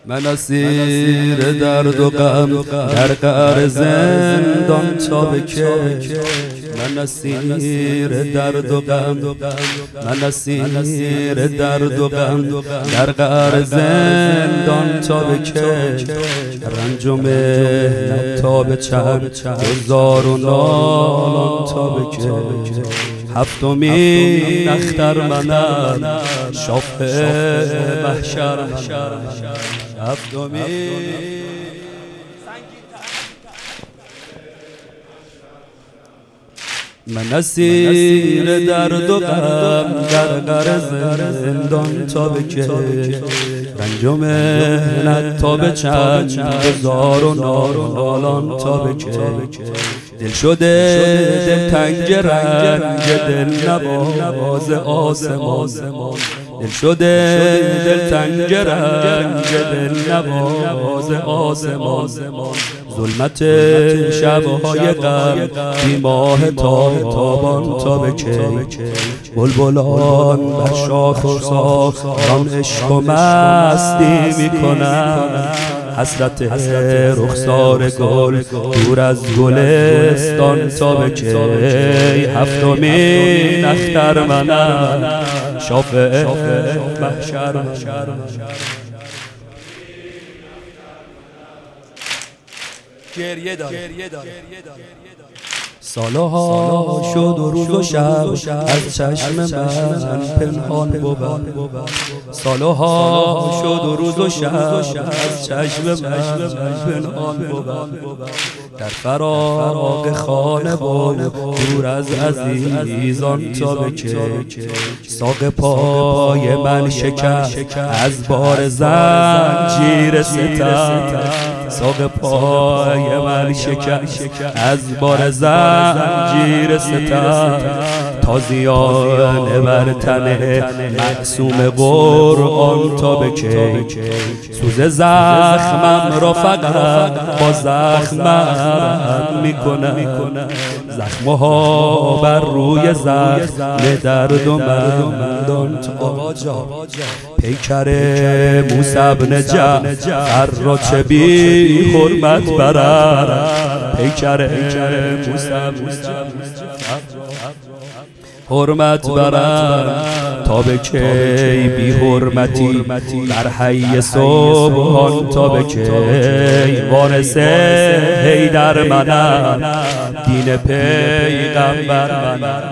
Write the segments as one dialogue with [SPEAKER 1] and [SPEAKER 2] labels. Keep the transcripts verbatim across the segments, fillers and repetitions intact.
[SPEAKER 1] من اسیر درد و غم در قعر زندان تا به کی؟ من اسیر درد و غم من اسیر درد و غم در قعر زندان تا به کی؟ رنج و مهنت تا به چند گذار و نالان تا به کی؟ هفتمین اختر منم شافع محشر هفتمین من اسیر درد و غم در قعر زندان تا به کی؟ رنج و مهنت تا به چند گذار و نالان تا به کی؟ دل شده دل تنگ رنج دل نواز آسمان دل شده دل تنگ رنج دل نواز آسمان ظلمت شبهای غم بی ماه تابان تا به کی؟ بلبلان بر شاخ و ساران عشق و مستی میکنن حسرت رخسار گل دور از گلستان تا به کی؟ هفتمین اختر منم شافع محشر گریه داره سالها شد و روز و شب از چشم من پنهان بود سالها شد و روز و شب از چشم من پنهان بود در فراق خانه بود دور از عزیزان تا به کی؟ ساق پای من شکست از بار زنجیر ستم ساق پای من شکست از بار زنجیر ستم تازیانه بر تن معصوم قرآن تا به کی؟ سوز زخمم را فقط با زخمم میکنم زخمها بر روی زخم درد و من تا پیکر موسی بن جعفر را چه بی حرمت برم پیکر موسی بن حرمت برم تا به کی؟ بی حرمتی در حی صبحان تا به کی؟ وارث حیدر منم دین پیغمبر منم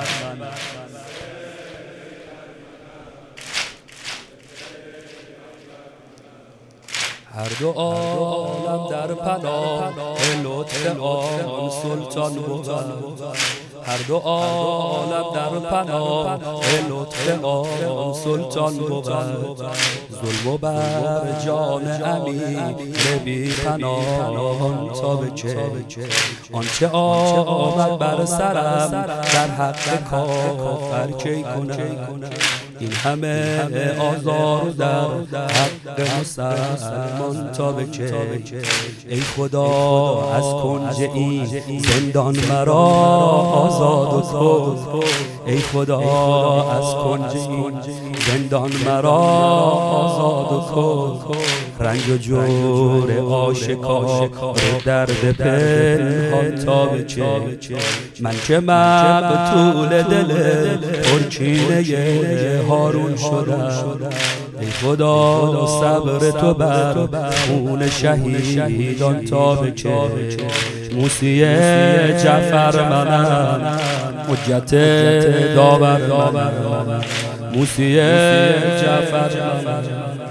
[SPEAKER 1] هر دو عالم در پناه لطف آن سلطان بود هر دو عالم در پناه لطف آن سلطان بود ظلم و بر جان امیر بی پناهان تا به کی؟ آنچه آمد بر سرم در حق کافر کی کنم این همه آزار در حق مسلمان تا به کی؟ ای خدا از کنج این زندان مرا آزاد کن ای خدا از کنج این زندان مرا آزاد کن رنج و جور آشکار درد پنهان تا به کی؟ من که مقتول دل پرکینه هارون شدم ای خدا صبر تو بر خون شهیدان تا به کی؟ موسی جعفر منم حجت داور منم موسی جعفر منم